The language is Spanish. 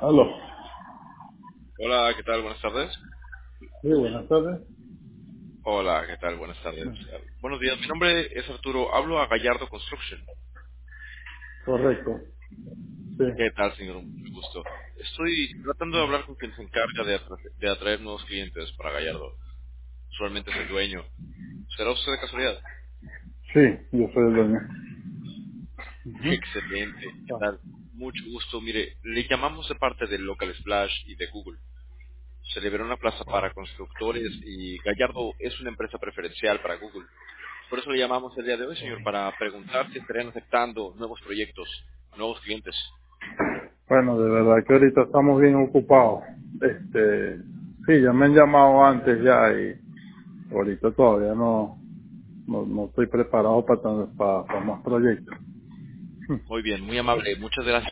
Aló. Hola, ¿qué tal? Buenas tardes. Sí, buenas tardes. Hola, ¿qué tal? Buenas tardes. Buenos días, mi nombre es Arturo. Hablo a Gallardo Construction. Correcto. Sí. ¿Qué tal, señor? Mucho gusto. Estoy tratando de hablar con quien se encarga de atraer nuevos clientes para Gallardo. Usualmente es el dueño. ¿Será usted de casualidad? Sí, yo soy el dueño. Ujú. Excelente. ¿Qué Ah, tal? Mucho gusto. Mire, le llamamos de parte de Local Splash y de Google. Se liberó una plaza para constructores y Gallardo es una empresa preferencial para Google. Por eso le llamamos el día de hoy, señor, para preguntar si estarían aceptando nuevos proyectos, nuevos clientes. bueno, de verdad que ahorita estamos bien ocupados. Sí, ya me han llamado antes ya y ahorita todavía no estoy preparado para más proyectos. Muy bien, muy amable. Muchas gracias.